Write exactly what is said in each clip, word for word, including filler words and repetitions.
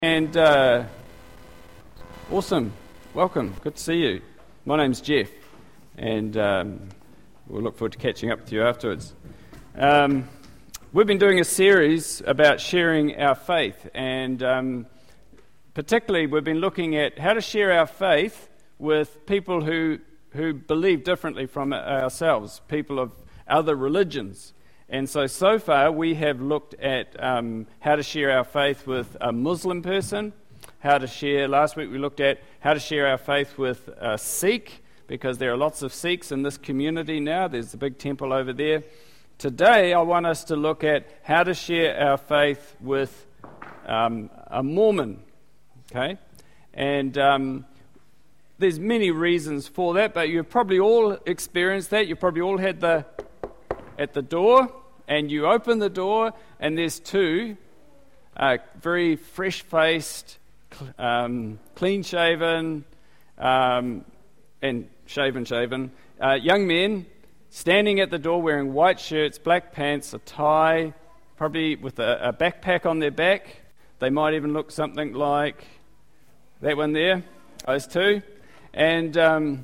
And uh, awesome, welcome, good to see you. My name's Jeff, and um, we'll look forward to catching up with you afterwards. Um, we've been doing a series about sharing our faith, and um, particularly we've been looking at how to share our faith with people who, who believe differently from ourselves, people of other religions. And so, so far, we have looked at um, how to share our faith with a Muslim person, how to share, last week we looked at how to share our faith with a Sikh, because there are lots of Sikhs in this community now. There's a big temple over there. Today, I want us to look at how to share our faith with um, a Mormon, okay? And um, there's many reasons for that, but you've probably all experienced that. You've probably all had the, at the door, and you open the door, and there's two uh, very fresh-faced, cl- um, clean-shaven, um, and shaven-shaven uh, young men standing at the door wearing white shirts, black pants, a tie, probably with a, a backpack on their back. They might even look something like that one there, those two. And... Um,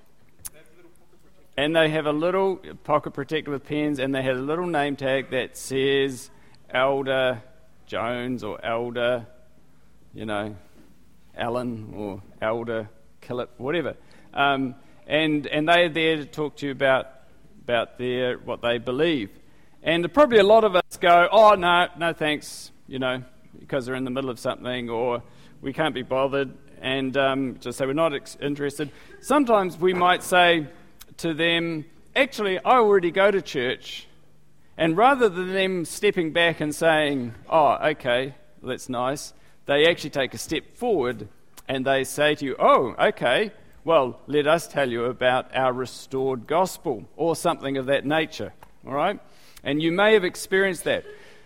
And they have a little pocket protector with pens, and they have a little name tag that says Elder Jones or Elder, you know, Allen or Elder Killip, whatever. Um, and and they are there to talk to you about about their what they believe. And probably a lot of us go, oh no, no thanks, you know, because they're in the middle of something, or we can't be bothered, and um, just say we're not ex- interested. Sometimes we might say to them, actually, I already go to church. And rather than them stepping back and saying, oh, okay, that's nice, they actually take a step forward and they say to you, oh, okay, well, let us tell you about our restored gospel, or something of that nature, all right? And you may have experienced that.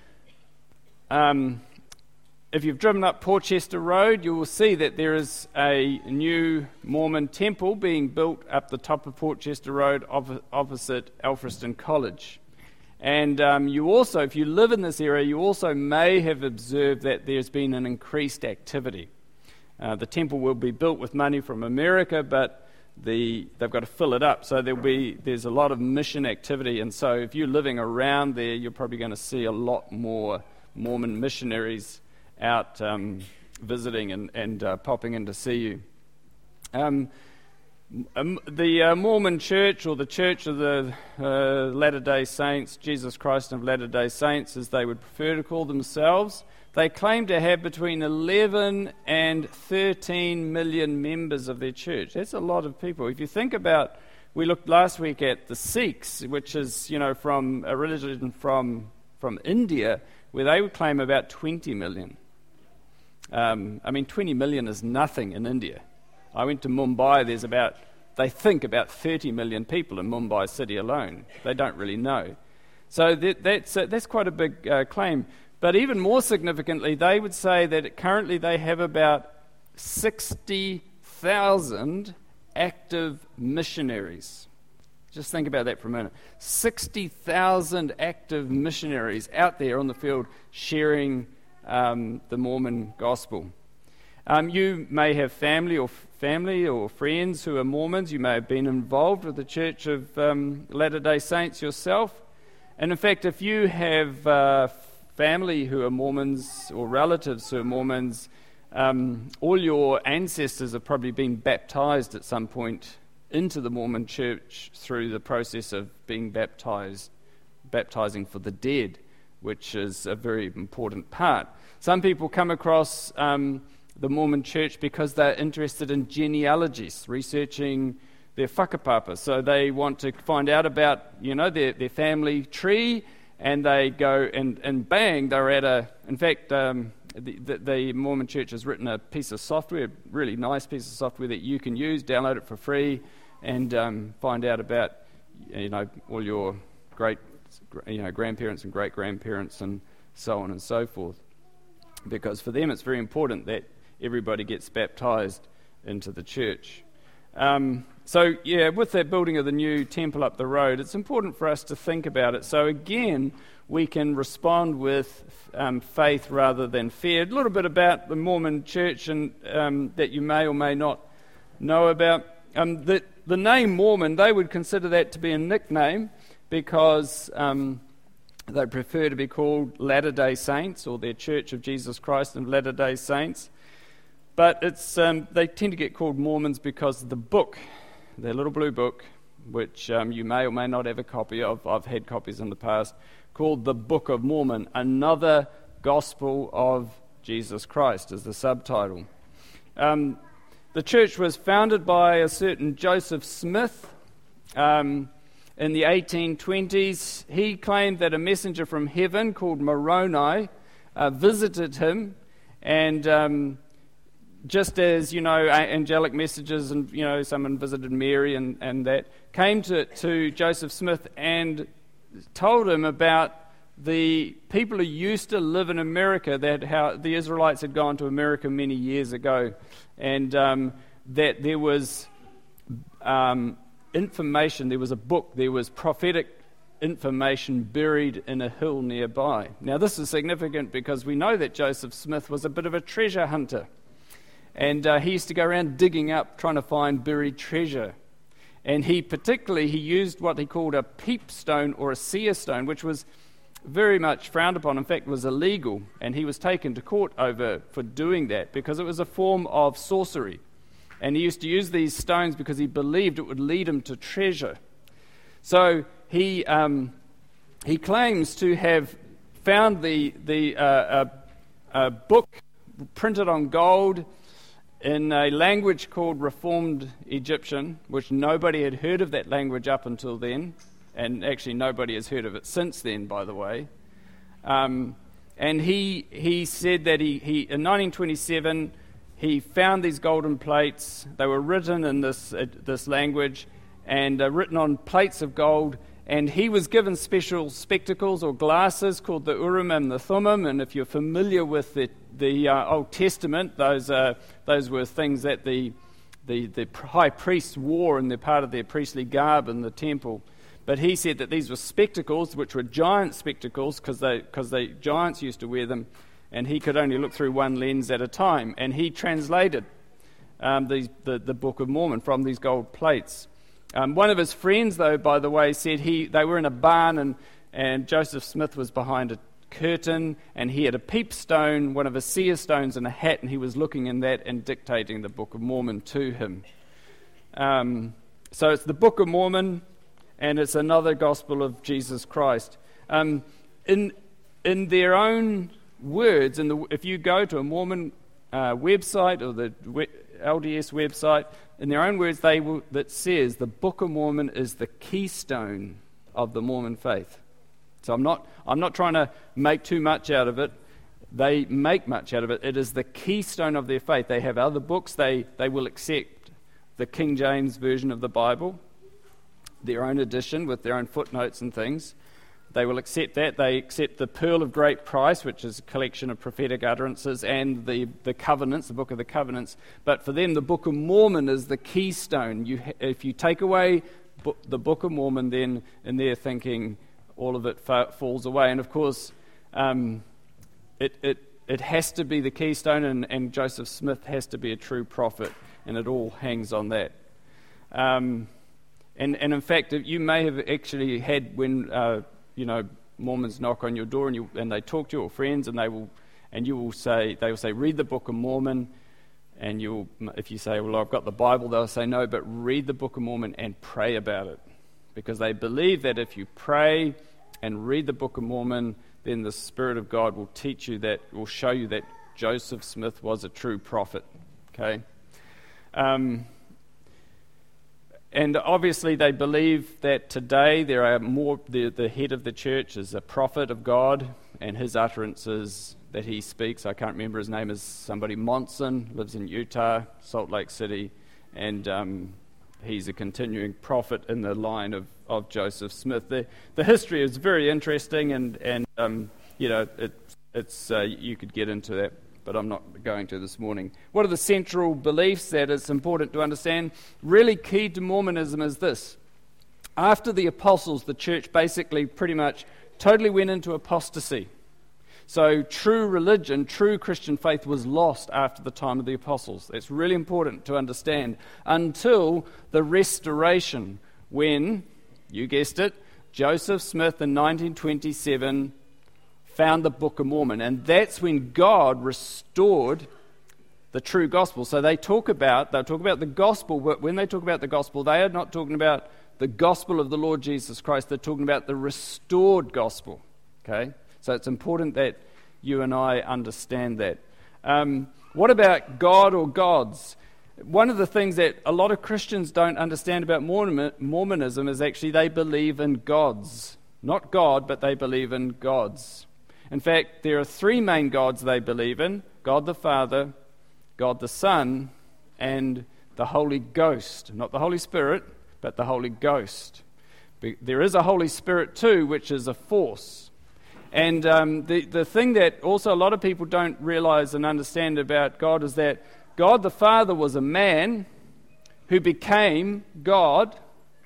Um, if you've driven up Porchester Road, you will see that there is a new Mormon temple being built up the top of Porchester Road off- opposite Alfriston College. And um, you also, if you live in this area, you also may have observed that there's been an increased activity. Uh, the temple will be built with money from America, but the, they've got to fill it up. So there'll be there's a lot of mission activity. And so if you're living around there, you're probably going to see a lot more Mormon missionaries out um, visiting and, and uh, popping in to see you. Um, um, the uh, Mormon Church, or the Church of the uh, Latter-day Saints, Jesus Christ of Latter-day Saints, as they would prefer to call themselves, they claim to have between eleven and thirteen million members of their church. That's a lot of people. If you think about, we looked last week at the Sikhs, which is, you know, from a religion from from India, where they would claim about twenty million. Um, I mean, twenty million is nothing in India. I went to Mumbai. There's about, they think about thirty million people in Mumbai city alone. They don't really know. So that, that's uh, that's quite a big uh, claim. But even more significantly, they would say that currently they have about sixty thousand active missionaries. Just think about that for a minute. sixty thousand active missionaries out there on the field sharing um, the Mormon gospel. Um, you may have family or family or friends who are Mormons. You may have been involved with the Church of um, Latter-day Saints yourself. And in fact, if you have uh, family who are Mormons or relatives who are Mormons, um, all your ancestors have probably been baptized at some point into the Mormon Church through the process of being baptized, baptizing for the dead, which is a very important part. Some people come across um, the Mormon Church because they're interested in genealogies, researching their whakapapa. So they want to find out about, you know, their, their family tree, and they go and, and bang, they're at a, in fact, um, The, the, the Mormon Church has written a piece of software, a really nice piece of software that you can use, download it for free, and um, find out about, you know, all your great, you know, grandparents and great grandparents and so on and so forth. Because for them, it's very important that everybody gets baptized into the church. Um, so, yeah, with the building of the new temple up the road, it's important for us to think about it. So, again, we can respond with um, faith rather than fear. A little bit about the Mormon church and um, that you may or may not know about. Um, the, the name Mormon, they would consider that to be a nickname because um, they prefer to be called Latter-day Saints, or their Church of Jesus Christ of Latter-day Saints. But it's um, they tend to get called Mormons because the book, their little blue book, which um, you may or may not have a copy of, I've had copies in the past, called the Book of Mormon, another gospel of Jesus Christ is the subtitle. Um, the church was founded by a certain Joseph Smith um, in the eighteen twenties. He claimed that a messenger from heaven called Moroni uh, visited him, and um, just as, you know, angelic messages and, you know, someone visited Mary and, and that, came to, to Joseph Smith and told him about the people who used to live in America, that how the Israelites had gone to America many years ago, and um, that there was um, information, there was a book, there was prophetic information buried in a hill nearby. Now this is significant because we know that Joseph Smith was a bit of a treasure hunter, and uh, he used to go around digging up, trying to find buried treasure. And he particularly, he used what he called a peep stone or a seer stone, which was very much frowned upon, in fact was illegal, and he was taken to court over for doing that because it was a form of sorcery. And he used to use these stones because he believed it would lead him to treasure. So he um, he claims to have found the, the uh, a, a book printed on gold in a language called Reformed Egyptian, which nobody had heard of that language up until then, and actually nobody has heard of it since then, by the way. Um, and he he said that he, he in nineteen twenty-seven he found these golden plates. They were written in this uh, this language and uh, written on plates of gold. And he was given special spectacles or glasses called the Urim and the Thummim. And if you're familiar with the the uh, Old Testament, those uh, those were things that the, the the high priests wore in their part of their priestly garb in the temple. But he said that these were spectacles, which were giant spectacles, because they because they giants used to wear them, and he could only look through one lens at a time. And he translated um, the, the the Book of Mormon from these gold plates. Um, one of his friends, though, by the way, said he they were in a barn and, and Joseph Smith was behind a curtain and he had a peep stone, one of his seer stones, in a hat, and he was looking in that and dictating the Book of Mormon to him. Um, so it's the Book of Mormon, and it's another gospel of Jesus Christ. Um, in in their own words, in the, if you go to a Mormon uh, website or the L D S website, in their own words, they will, that says the Book of Mormon is the keystone of the Mormon faith. So I'm not I'm not trying to make too much out of it. They make much out of it. It is the keystone of their faith. They have other books. They they will accept the King James version of the Bible, their own edition with their own footnotes and things. They will accept that. They accept the Pearl of Great Price, which is a collection of prophetic utterances, and the, the Covenants, the Book of the Covenants. But for them, the Book of Mormon is the keystone. You, if you take away bo- the Book of Mormon, then in their thinking, all of it fa- falls away. And of course, um, it, it it has to be the keystone, and, and Joseph Smith has to be a true prophet, and it all hangs on that. Um, and, and in fact, you may have actually had when... Uh, you know, Mormons knock on your door and you and they talk to your friends and they will, and you will say, they will say, read the Book of Mormon, and you'll, if you say, well, I've got the Bible, they'll say, no, but read the Book of Mormon and pray about it, because they believe that if you pray and read the Book of Mormon, then the Spirit of God will teach you that, will show you that Joseph Smith was a true prophet. Okay. Um, And obviously they believe that today there are more, the, the head of the church is a prophet of God, and his utterances that he speaks, I can't remember his name, is somebody Monson, lives in Utah, Salt Lake City, and um, he's a continuing prophet in the line of, of Joseph Smith. The, the history is very interesting, and, and um, you know, it, it's uh, you could get into that but I'm not going to this morning. What are the central beliefs that it's important to understand? Really key to Mormonism is this. After the apostles, the church basically pretty much totally went into apostasy. So true religion, true Christian faith was lost after the time of the apostles. That's really important to understand until the restoration when, you guessed it, Joseph Smith in nineteen twenty-seven found the Book of Mormon. And that's when God restored the true gospel. So they talk about, they'll talk about the gospel, but when they talk about the gospel, they are not talking about the gospel of the Lord Jesus Christ. They're talking about the restored gospel. Okay? So it's important that you and I understand that. Um, what about God or gods? One of the things that a lot of Christians don't understand about Mormon, Mormonism is actually they believe in gods. Not God, but they believe in gods. In fact, there are three main gods they believe in: God the Father, God the Son, and the Holy Ghost. Not the Holy Spirit, but the Holy Ghost. There is a Holy Spirit too, which is a force. And um, the, the thing that also a lot of people don't realize and understand about God is that God the Father was a man who became God,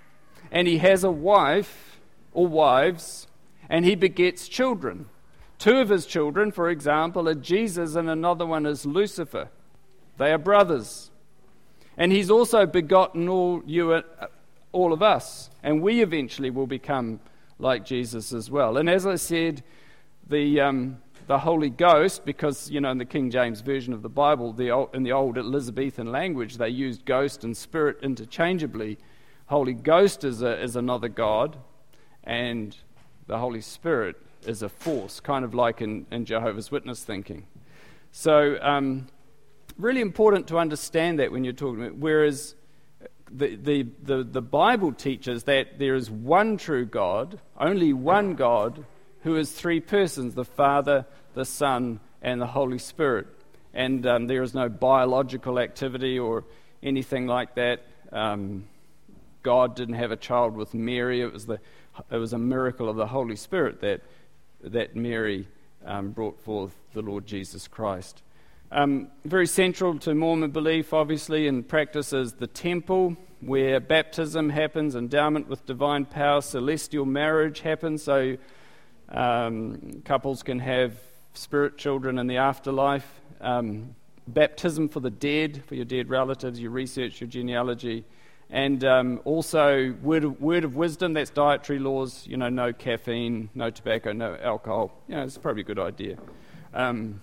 and he has a wife or wives, and he begets children. Two of his children, for example, are Jesus, and another one is Lucifer. They are brothers. And he's also begotten all you, all of us, and we eventually will become like Jesus as well. And as I said, the um, the Holy Ghost, because, you know, in the King James Version of the Bible, the old, in the old Elizabethan language, they used ghost and spirit interchangeably. Holy Ghost is a, is another God, and the Holy Spirit is a force, kind of like in, in Jehovah's Witness thinking. So, um, really important to understand that when you're talking about, whereas The, the, the, the Bible teaches that there is one true God, only one God, who is three persons: the Father, the Son, and the Holy Spirit. And um, there is no biological activity or anything like that. Um, God didn't have a child with Mary. It was the it was a miracle of the Holy Spirit that that Mary um, brought forth the Lord Jesus Christ. Um, very central to Mormon belief, obviously, and practice is the temple, where baptism happens, endowment with divine power, celestial marriage happens, so um, couples can have spirit children in the afterlife. Um, baptism for the dead, for your dead relatives, you research your genealogy. And um, also word of, word of wisdom, that's dietary laws, you know, no caffeine, no tobacco, no alcohol. You know, it's probably a good idea. Um,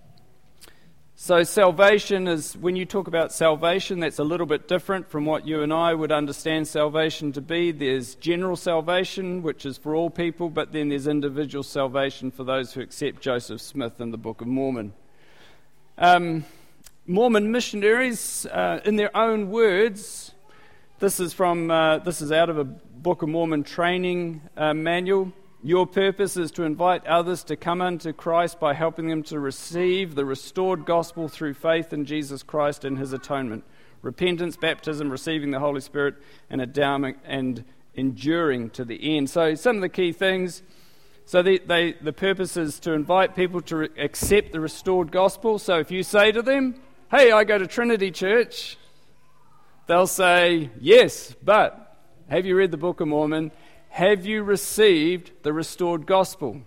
So salvation is, when you talk about salvation, that's a little bit different from what you and I would understand salvation to be. There's general salvation, which is for all people, but then there's individual salvation for those who accept Joseph Smith in the Book of Mormon. Um, Mormon missionaries, uh, in their own words, this is from uh, this is out of a Book of Mormon training uh, manual. Your purpose is to invite others to come unto Christ by helping them to receive the restored gospel through faith in Jesus Christ and his atonement. Repentance, baptism, receiving the Holy Spirit, and endowment, and enduring to the end. So some of the key things. So they, they, the purpose is to invite people to re- accept the restored gospel. So if you say to them, hey, I go to Trinity Church, they'll say, yes, but have you read the Book of Mormon? Have you received the restored gospel?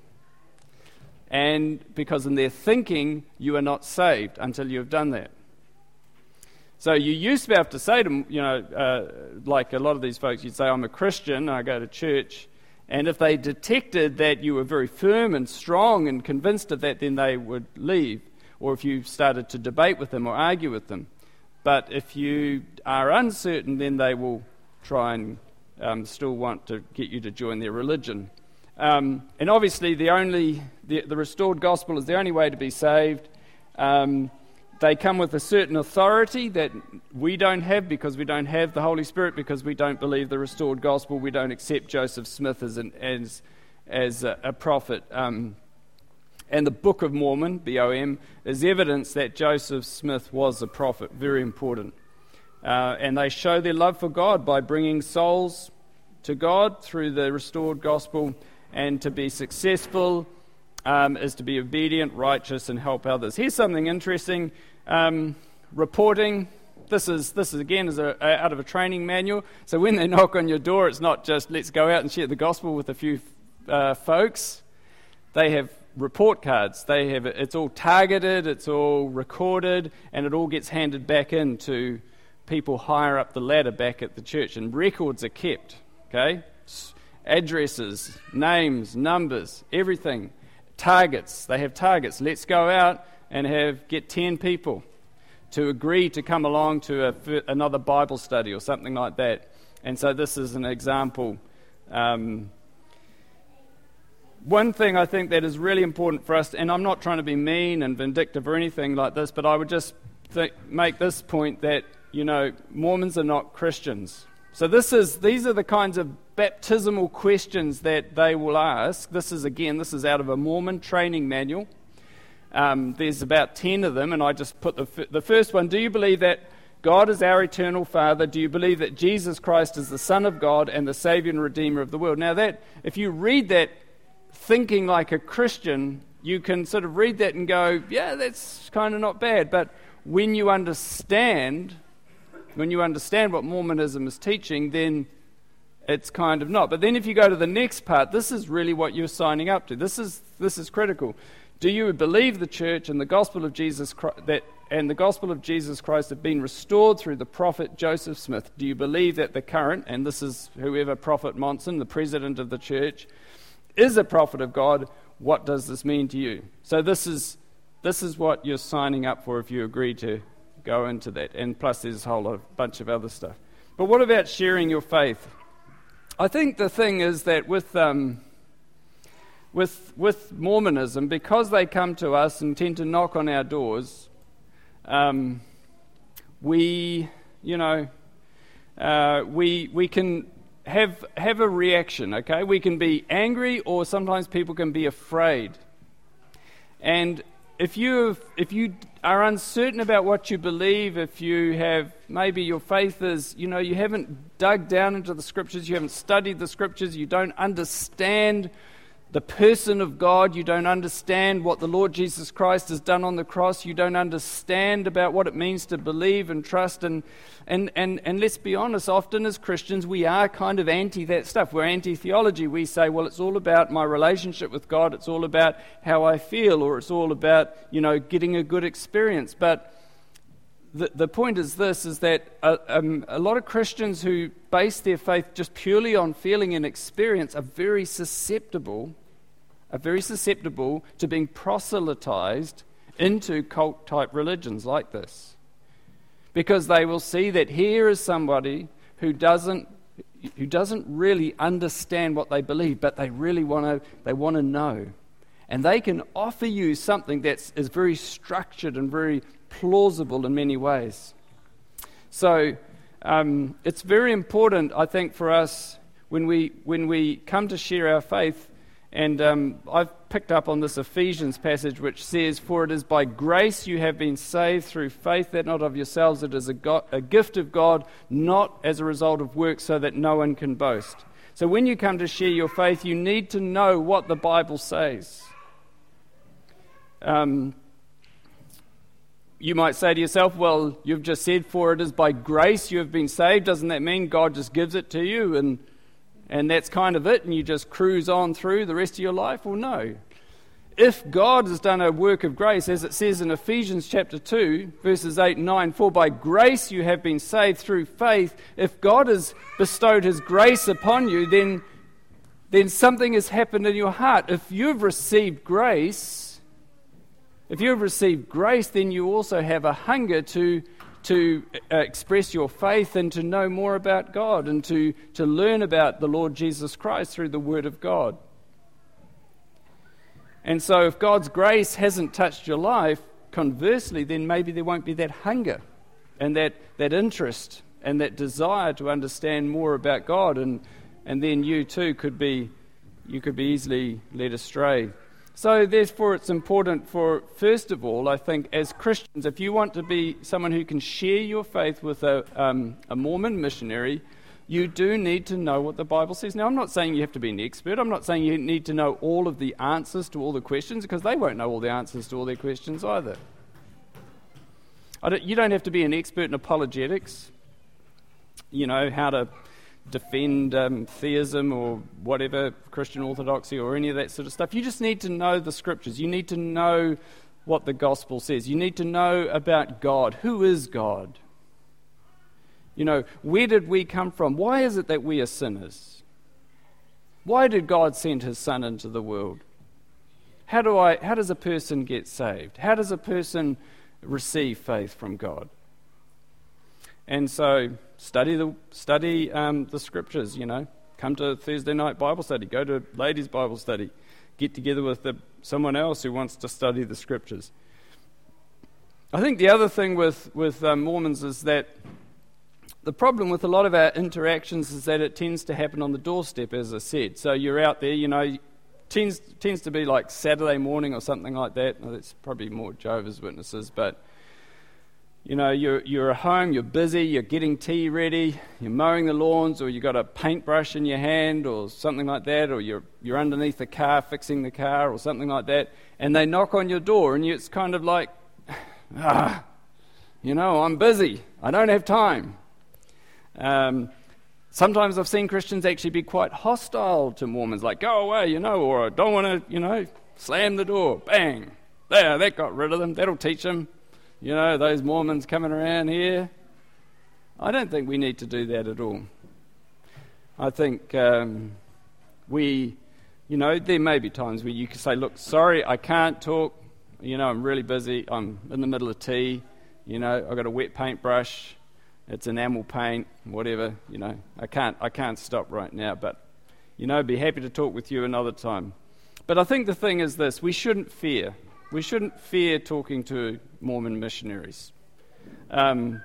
And because in their thinking, you are not saved until you have done that. So you used to be able to say to them, you know, uh, like a lot of these folks, you'd say, I'm a Christian, I go to church. And if they detected that you were very firm and strong and convinced of that, then they would leave. Or if you started to debate with them or argue with them. But if you are uncertain, then they will try and Um, still want to get you to join their religion. Um, and obviously the only the, the restored gospel is the only way to be saved. Um, they come with a certain authority that we don't have, because we don't have the Holy Spirit, because we don't believe the restored gospel. We don't accept Joseph Smith as an, as as a, a prophet. Um, and the Book of Mormon, B O M, is evidence that Joseph Smith was a prophet. Very important. Uh, and they show their love for God by bringing souls to God through the restored gospel. And to be successful um, is to be obedient, righteous, and help others. Here's something interesting. Um, reporting. This is, this is again, is a, a, out of a training manual. So when they knock on your door, it's not just let's go out and share the gospel with a few uh, folks. They have report cards. They have it's all targeted, it's all recorded, and it all gets handed back in to people higher up the ladder back at the church. And records are kept. Okay, addresses, names, numbers, everything. Targets. They have targets. Let's go out and have get ten people to agree to come along to a, another Bible study or something like that. And so this is an example. Um, one thing I think that is really important for us, and I'm not trying to be mean and vindictive or anything like this, but I would just th- make this point that, you know, Mormons are not Christians. So this is these are the kinds of baptismal questions that they will ask. This is, again, this is out of a Mormon training manual. Um, there's about ten of them, and I just put the f- the first one. Do you believe that God is our eternal Father? Do you believe that Jesus Christ is the Son of God and the Savior and Redeemer of the world? Now that, if you read that thinking like a Christian, you can sort of read that and go, yeah, that's kind of not bad. But when you understand, when you understand what Mormonism is teaching, then it's kind of not. But then if you go to the next part, this is really what you're signing up to. This is this is critical. Do you believe the church and the gospel of Jesus Christ, that and the gospel of Jesus Christ have been restored through the prophet Joseph Smith? Do you believe that the current, and this is whoever Prophet Monson, the president of the church, is a prophet of God? What does this mean to you? So this is this is what you're signing up for if you agree to go into that. And plus there's a whole lot of, bunch of other stuff. But what about sharing your faith? I think the thing is that with um, with with Mormonism, because they come to us and tend to knock on our doors, um, we, you know, uh, we we can have have a reaction. Okay, we can be angry, or sometimes people can be afraid. And if you if you are uncertain about what you believe, if you have maybe your faith is, you know, you haven't dug down into the scriptures, you haven't studied the scriptures, you don't understand the person of God, you don't understand what the Lord Jesus Christ has done on the cross, you don't understand about what it means to believe and trust, and and and, and let's be honest, often as Christians we are kind of anti that stuff. We're anti-theology. We say, well, it's all about my relationship with God, it's all about how I feel, or it's all about, you know, getting a good experience. But the the point is this, is that a, um, a lot of Christians who base their faith just purely on feeling and experience are very susceptible are very susceptible to being proselytized into cult-type religions like this. Because they will see that here is somebody who doesn't who doesn't really understand what they believe, but they really want to they want to know. And they can offer you something that is very structured and very plausible in many ways. So um, it's very important, I think, for us when we when we come to share our faith. And um, I've picked up on this Ephesians passage which says, "For it is by grace you have been saved through faith, that not of yourselves, it is a, go- a gift of God, not as a result of works, so that no one can boast." So when you come to share your faith, you need to know what the Bible says. Um, you might say to yourself, well, you've just said, "For it is by grace you have been saved." Doesn't that mean God just gives it to you and And that's kind of it, and you just cruise on through the rest of your life? Well, no. If God has done a work of grace, as it says in Ephesians chapter two, verses eight and nine, "For by grace you have been saved through faith." If God has bestowed his grace upon you, then, then something has happened in your heart. If you've received grace, if you've received grace, then you also have a hunger to to uh, express your faith and to know more about God and to, to learn about the Lord Jesus Christ through the Word of God. And so if God's grace hasn't touched your life, conversely, then maybe there won't be that hunger and that, that interest and that desire to understand more about God, and, and then you too could be, you could be easily led astray. So therefore it's important for, first of all, I think, as Christians, if you want to be someone who can share your faith with a, um, a Mormon missionary, you do need to know what the Bible says. Now, I'm not saying you have to be an expert. I'm not saying you need to know all of the answers to all the questions, because they won't know all the answers to all their questions either. I don't, you don't have to be an expert in apologetics, you know, how to defend um, theism or whatever, Christian orthodoxy or any of that sort of stuff. You just need to know the scriptures. You need to know what the gospel says. You need to know about God. Who is God? You know, where did we come from? Why is it that we are sinners? Why did God send his son into the world? How do I? How does a person get saved? How does a person receive faith from God? And so study the study um, the scriptures, you know. Come to Thursday night Bible study. Go to ladies' Bible study. Get together with the, someone else who wants to study the scriptures. I think the other thing with, with um, Mormons is that the problem with a lot of our interactions is that it tends to happen on the doorstep, as I said. So you're out there, you know, tends tends to be like Saturday morning or something like that. Well, that's probably more Jehovah's Witnesses, but you know, you're you're at home, you're busy, you're getting tea ready, you're mowing the lawns, or you've got a paintbrush in your hand or something like that, or you're you're underneath the car fixing the car or something like that, and they knock on your door, and you, it's kind of like, ah, you know, I'm busy, I don't have time. Um, sometimes I've seen Christians actually be quite hostile to Mormons, like, go away, you know, or I don't want to, you know, slam the door, bang, there, that got rid of them, that'll teach them. You know, those Mormons coming around here. I don't think we need to do that at all. I think um, we, you know, there may be times where you can say, look, sorry, I can't talk. You know, I'm really busy. I'm in the middle of tea. You know, I've got a wet paintbrush. It's enamel paint, whatever. You know, I can't, I can't stop right now. But, you know, be happy to talk with you another time. But I think the thing is this, we shouldn't fear. We shouldn't fear talking to Mormon missionaries. Um,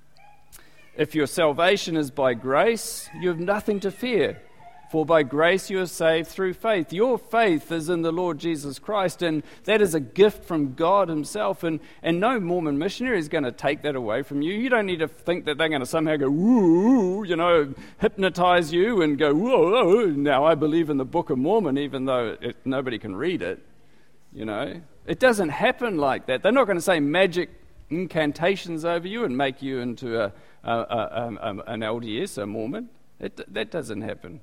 if your salvation is by grace, you have nothing to fear. For by grace you are saved through faith. Your faith is in the Lord Jesus Christ, and that is a gift from God himself. And, and no Mormon missionary is going to take that away from you. You don't need to think that they're going to somehow go, woo, you know, hypnotize you and go, whoa, now I believe in the Book of Mormon, even though it, nobody can read it, you know. It doesn't happen like that. They're not going to say magic incantations over you and make you into a, a, a, a, an L D S, a Mormon. It, that doesn't happen.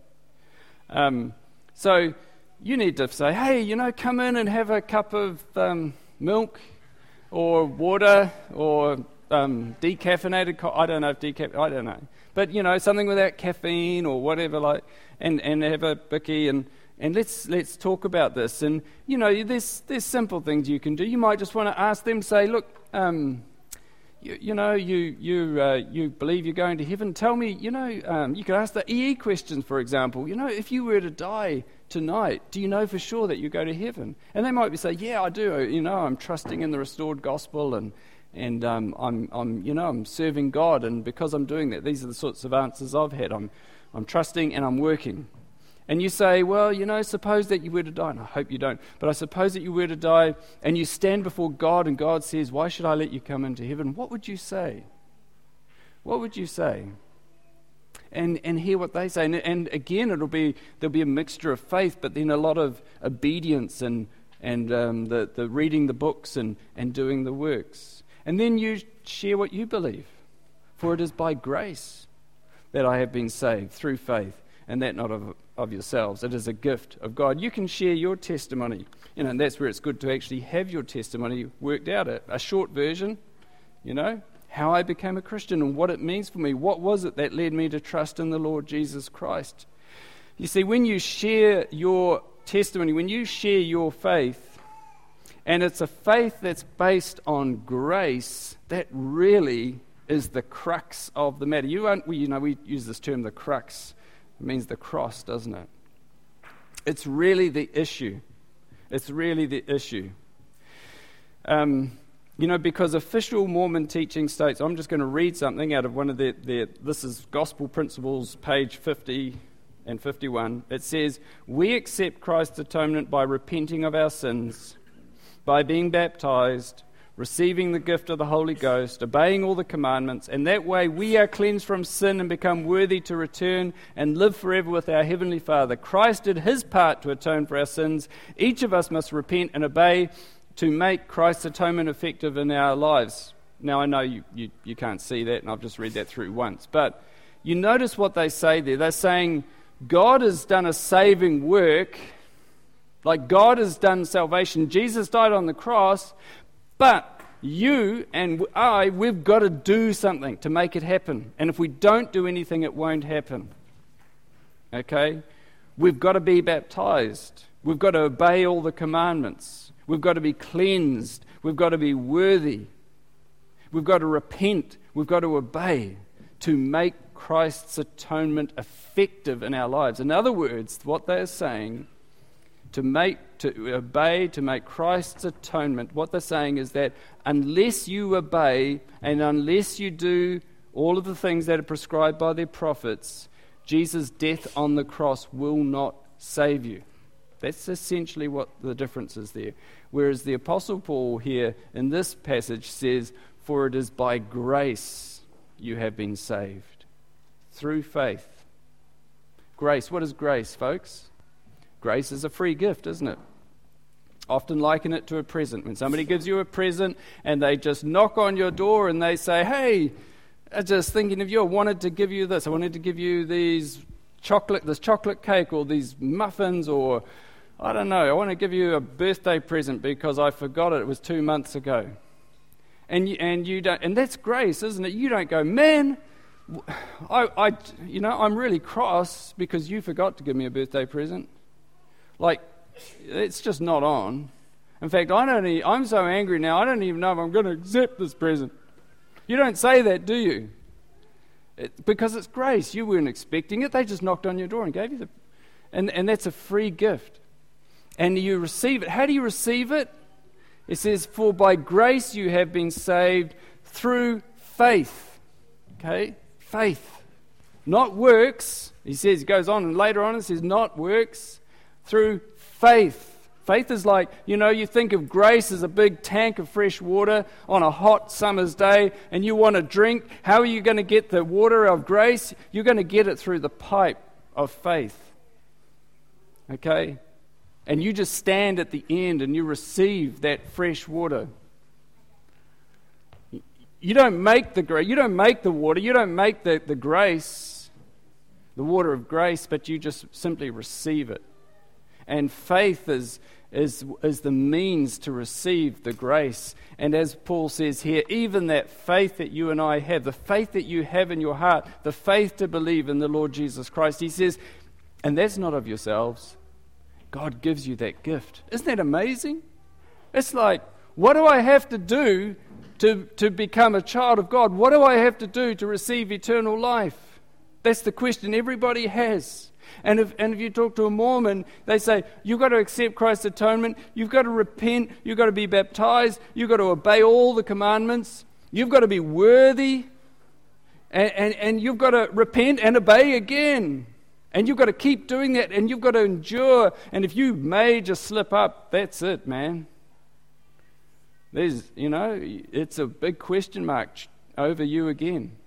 Um, so you need to say, hey, you know, come in and have a cup of um, milk or water or um, decaffeinated coffee. I don't know if decaf. I don't know. But, you know, something without caffeine or whatever, like, and, and have a bicky and... And let's let's talk about this. And, you know, there's there's simple things you can do. You might just want to ask them, say, look, um, you, you know, you you uh, you believe you're going to heaven. Tell me, you know, um, you could ask the E E questions, for example. You know, if you were to die tonight, do you know for sure that you go to heaven? And they might be say, yeah, I do. You know, I'm trusting in the restored gospel, and and um, I'm I'm you know I'm serving God, and because I'm doing that, these are the sorts of answers I've had. I'm I'm trusting and I'm working. And you say, well, you know, suppose that you were to die, and I hope you don't, but I suppose that you were to die, and you stand before God, and God says, why should I let you come into heaven? What would you say? What would you say? And and hear what they say. And, and again, it'll be there'll be a mixture of faith, but then a lot of obedience and and um, the, the reading the books and, and doing the works. And then you share what you believe. For it is by grace that I have been saved through faith, and that not of of yourselves. It is a gift of God. You can share your testimony, you know, and that's where it's good to actually have your testimony worked out, a, a short version, you know, how I became a Christian and what it means for me. What was it that led me to trust in the Lord Jesus Christ? You see, when you share your testimony, when you share your faith, and it's a faith that's based on grace, that really is the crux of the matter. You won't, we, you know, we use this term, the crux. It means the cross, doesn't it? It's really the issue. It's really the issue. Um, you know, because official Mormon teaching states, I'm just going to read something out of one of their, their, this is Gospel Principles, page fifty and fifty-one. It says, we accept Christ's atonement by repenting of our sins, by being baptized, receiving the gift of the Holy Ghost, obeying all the commandments, and that way we are cleansed from sin and become worthy to return and live forever with our Heavenly Father. Christ did his part to atone for our sins. Each of us must repent and obey to make Christ's atonement effective in our lives. Now, I know you, you, you can't see that, and I've just read that through once, but you notice what they say there. They're saying God has done a saving work, like God has done salvation. Jesus died on the cross, but you and I, we've got to do something to make it happen. And if we don't do anything, it won't happen. Okay? We've got to be baptized. We've got to obey all the commandments. We've got to be cleansed. We've got to be worthy. We've got to repent. We've got to obey to make Christ's atonement effective in our lives. In other words, what they're saying, to make, to obey, to make Christ's atonement, what they're saying is that unless you obey and unless you do all of the things that are prescribed by their prophets, Jesus' death on the cross will not save you. That's essentially what the difference is there. Whereas the Apostle Paul here in this passage says, "For it is by grace you have been saved, through faith." Grace, what is grace, folks? Grace is a free gift, isn't it? Often liken it to a present. When somebody gives you a present and they just knock on your door and they say, "Hey, I'm just thinking of you, I wanted to give you this, I wanted to give you these chocolate, this chocolate cake or these muffins, or I don't know, I want to give you a birthday present because I forgot it, it was two months ago." And you, and you don't, and that's grace, isn't it? You don't go, "Man, I, I, you know, I'm really cross because you forgot to give me a birthday present." Like, it's just not on. In fact, I don't. Even, I'm so angry now. I don't even know if I'm going to accept this present. You don't say that, do you? It, because it's grace. You weren't expecting it. They just knocked on your door and gave you the, and and that's a free gift. And you receive it. How do you receive it? It says, "For by grace you have been saved through faith." Okay? Faith. Not works. He says, he goes on, and later on it says, not works, through faith. Faith is like, you know, you think of grace as a big tank of fresh water on a hot summer's day, and you want to drink. How are you going to get the water of grace? You're going to get it through the pipe of faith. Okay? And you just stand at the end and you receive that fresh water. You don't make the grace, you don't make the water, you don't make the, the grace, the water of grace, but you just simply receive it. And faith is, is, is the means to receive the grace. And as Paul says here, even that faith that you and I have, the faith that you have in your heart, the faith to believe in the Lord Jesus Christ, he says, and that's not of yourselves. God gives you that gift. Isn't that amazing? It's like, what do I have to do to, to become a child of God? What do I have to do to receive eternal life? That's the question everybody has. And if, and if you talk to a Mormon, they say, you've got to accept Christ's atonement, you've got to repent, you've got to be baptized, you've got to obey all the commandments, you've got to be worthy, and, and, and you've got to repent and obey again. And you've got to keep doing that, and you've got to endure. And if you may just slip up, that's it, man. There's, you know, it's a big question mark over you again.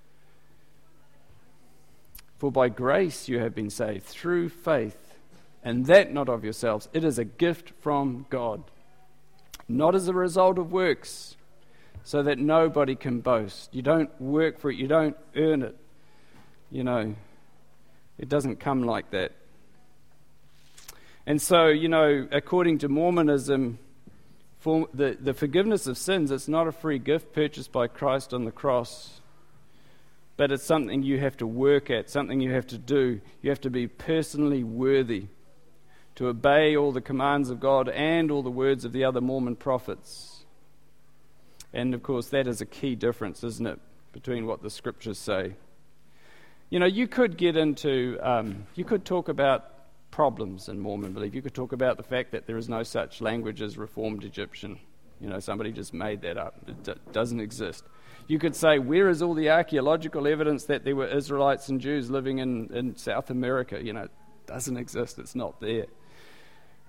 For by grace you have been saved through faith, and that not of yourselves. It is a gift from God, not as a result of works, so that nobody can boast. You don't work for it. You don't earn it. You know, it doesn't come like that. And so, you know, according to Mormonism, for the, the forgiveness of sins, it's not a free gift purchased by Christ on the cross, but it's something you have to work at, something you have to do. You have to be personally worthy to obey all the commands of God and all the words of the other Mormon prophets. And, of course, that is a key difference, isn't it, between what the Scriptures say. You know, you could get into, um, you could talk about problems in Mormon belief. You could talk about the fact that there is no such language as Reformed Egyptian. You know, somebody just made that up. It d- doesn't exist. You could say, where is all the archaeological evidence that there were Israelites and Jews living in, in South America? You know, it doesn't exist. It's not there.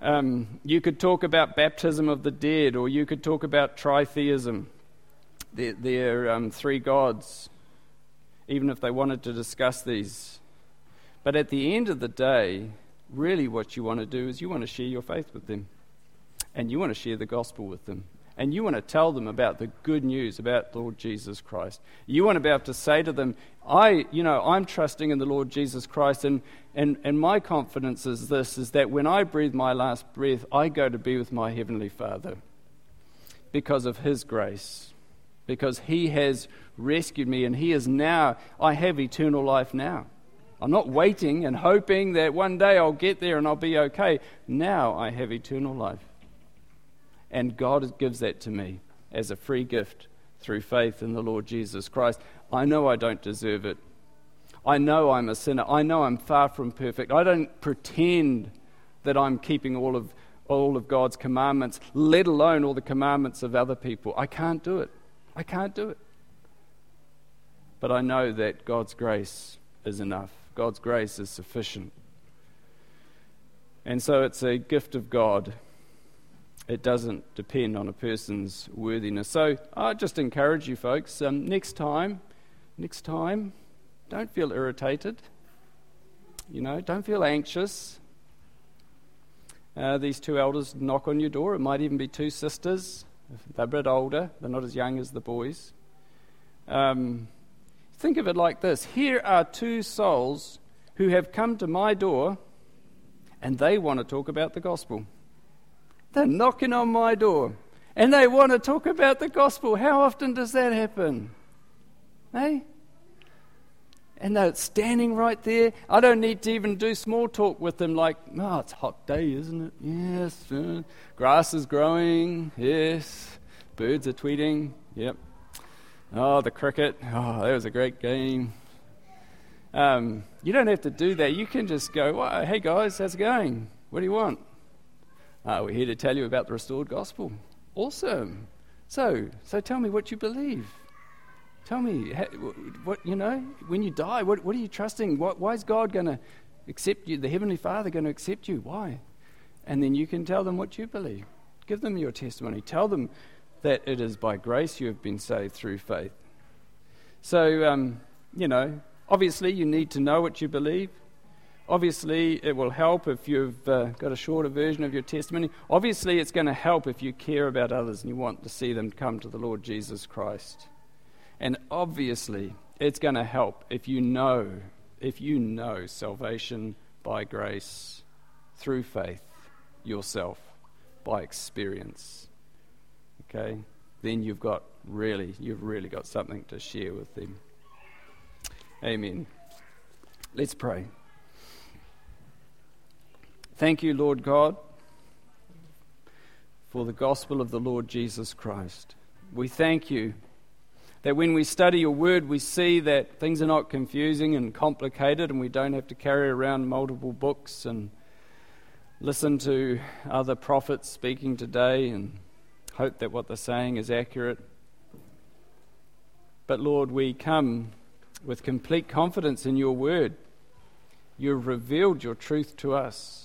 Um, you could talk about baptism of the dead, or you could talk about tritheism, their, their um, three gods, even if they wanted to discuss these. But at the end of the day, really what you want to do is you want to share your faith with them, and you want to share the gospel with them, and you want to tell them about the good news about Lord Jesus Christ. You want to be able to say to them, I, you know, I'm trusting in the Lord Jesus Christ, and, and, and my confidence is this, is that when I breathe my last breath, I go to be with my Heavenly Father because of His grace, because He has rescued me, and He is now, I have eternal life now. I'm not waiting and hoping that one day I'll get there and I'll be okay. Now I have eternal life. And God gives that to me as a free gift through faith in the Lord Jesus Christ. I know I don't deserve it. I know I'm a sinner. I know I'm far from perfect. I don't pretend that I'm keeping all of all of God's commandments, let alone all the commandments of other people. I can't do it. I can't do it. But I know that God's grace is enough. God's grace is sufficient. And so it's a gift of God. It doesn't depend on a person's worthiness. So I just encourage you folks, um, next time, next time, don't feel irritated. You know, don't feel anxious. Uh, these two elders knock on your door. It might even be two sisters. They're a bit older. They're not as young as the boys. Um, think of it like this. Here are two souls who have come to my door, and they want to talk about the gospel. They're knocking on my door, and they want to talk about the gospel. How often does that happen? Hey? And they're standing right there. I don't need to even do small talk with them like, oh, it's a hot day, isn't it? Yes. Uh, grass is growing. Yes. Birds are tweeting. Yep. Oh, the cricket. Oh, that was a great game. Um, you don't have to do that. You can just go, well, hey guys, how's it going? What do you want? Uh, we're here to tell you about the restored gospel. Awesome. So, so tell me what you believe. Tell me, what you know, when you die, what, what are you trusting? What, why is God going to accept you? The Heavenly Father going to accept you? Why? And then you can tell them what you believe. Give them your testimony. Tell them that it is by grace you have been saved through faith. So, um, you know, obviously you need to know what you believe. Obviously, it will help if you've uh, got a shorter version of your testimony. Obviously, it's going to help if you care about others and you want to see them come to the Lord Jesus Christ. And obviously, it's going to help if you know, if you know salvation by grace through faith yourself, by experience. Okay? Then you've got really, you've really got something to share with them. Amen. Let's pray. Thank you, Lord God, for the gospel of the Lord Jesus Christ. We thank you that when we study your word, we see that things are not confusing and complicated, and we don't have to carry around multiple books and listen to other prophets speaking today and hope that what they're saying is accurate. But Lord, we come with complete confidence in your word. You've revealed your truth to us.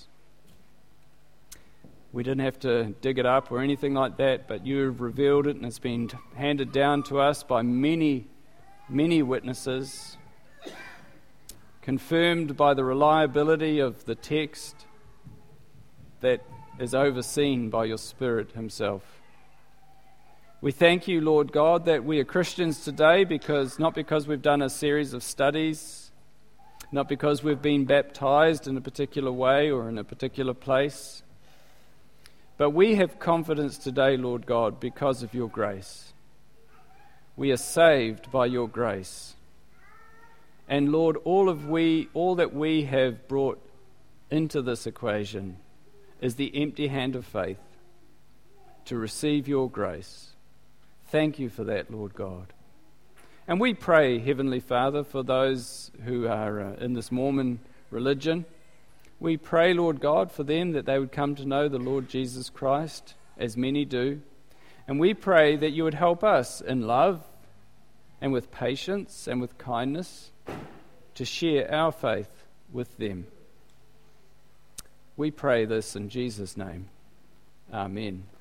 We didn't have to dig it up or anything like that, but you've revealed it, and it's been handed down to us by many, many witnesses, confirmed by the reliability of the text that is overseen by your Spirit himself. We thank you, Lord God, that we are Christians today, because not because we've done a series of studies, not because we've been baptized in a particular way or in a particular place, but we have confidence today, Lord God, because of your grace. We are saved by your grace. And Lord, all of we, all that we have brought into this equation is the empty hand of faith to receive your grace. Thank you for that, Lord God. And we pray, Heavenly Father, for those who are uh, in this Mormon religion. We pray, Lord God, for them that they would come to know the Lord Jesus Christ, as many do. And we pray that you would help us in love and with patience and with kindness to share our faith with them. We pray this in Jesus' name. Amen.